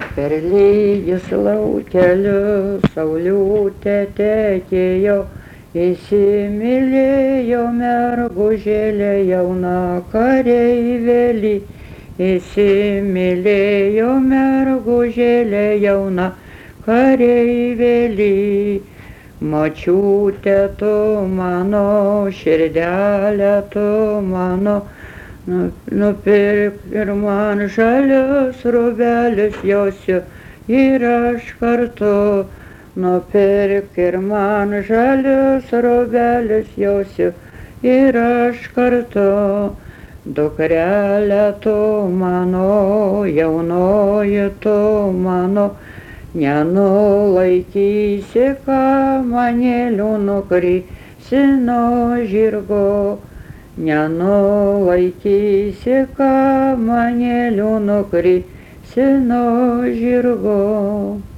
Per lygius laukelius sauliutė tekėjo, įsimylėjo mergužėlė jauna kareivėlį, įsimylėjo mergužėlė jauna kareivėlį. Močiute tu mano, širdelė tu mano, nupirk ir man žalius rūbelius josiu ir aš kartu. Nupirk ir man žalius rūbelius josiu ir aš kartu. Dukrelė tu mano, jaunoji tu mano, nenulaikysi kamanėlių nukrisi nuo žirgo. Nenulaikysi kamanėlių nukrisi nuo žirgo.